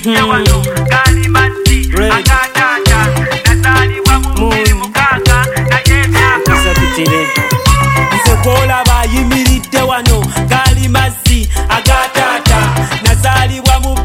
imiridde wano gali mazzi agatata nazalibwa mu 26 naye emyaka nze gwolaba ayimiridde wano gali mazzi agatata nazalibwa mu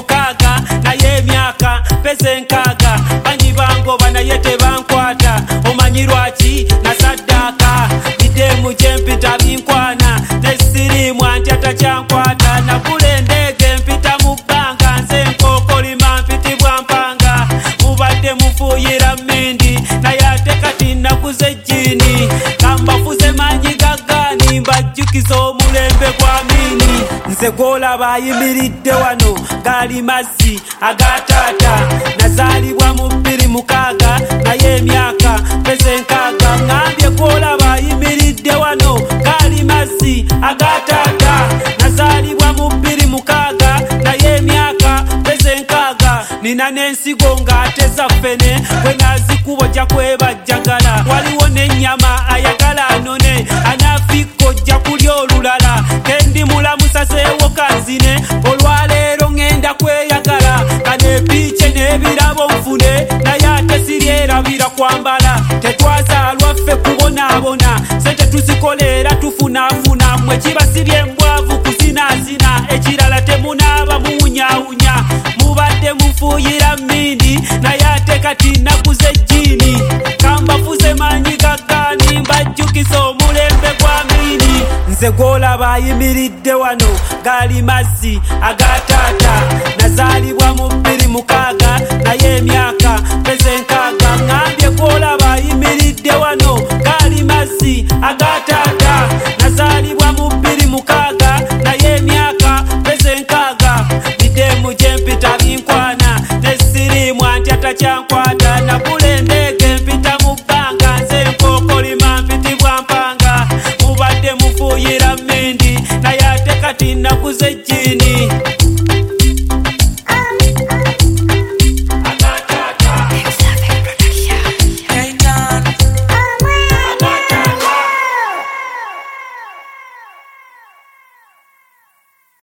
26 naye emyaka mpeze 6 banyi bangoba naye tebankwata omanyi lwaki nasaddaka bidemu gyempita binkwana nesirimu anti atakyankwata nagula endege mpita mu bbanga nze nkokolima mpitibwa mpanga mubadde mufuuyira mmindi naye ate kati nakuze ejjiini kambafuze manyi gaggani mbajjukiza omulembe gwa mini nze gwolaba ayimiridde wano gali mazzi agatata nazalibwa mu 26 naye emyaka mpeze 6 ngambye gwolaba ayimiridde wano gali mazzi agatata nazalibwa mu 26 naye emyaka mpeze 6 nina n'ensigo ng'ate zaffene bwe nazikuba ojja kwebajjagala waliwo n'ennyama ayagala anone anaafikko ojja kulya olulala kendi mulamusa seewo kanzine olwaleero ŋŋenda kweyagala kaneepiice n'ebirabo nfune naye ate siryerabira kwambala tetwazaalwa ffe kubonaabona sente tuzikoleera tufunaafuna mmwe kiba sirye mbwavu kuzinaazina ekirala temunaaba muwunyaawunya mubadde mufuuyira mmindi naye ate kati nakuze ejjiini kambafuze manyi gaggani mbajjukiza omulembe gwa mini nze gwolaba ayimiridde wano gali mazzi agatata nazalibwa mu 26 naye emyaka mpeze 6 ngambye gwolaba ayimiridde wano gali mazzi agatata nazalibwa mu 26 naye emyaka mpeze 6 bidemu gyempita binkwana nesirimu anti atakyankwata nagula endege mpita mu bbanga nze nkokolima mpitibwa mpanga mubadde mufuuyira mmindi naye ate kati nakuze ejjiini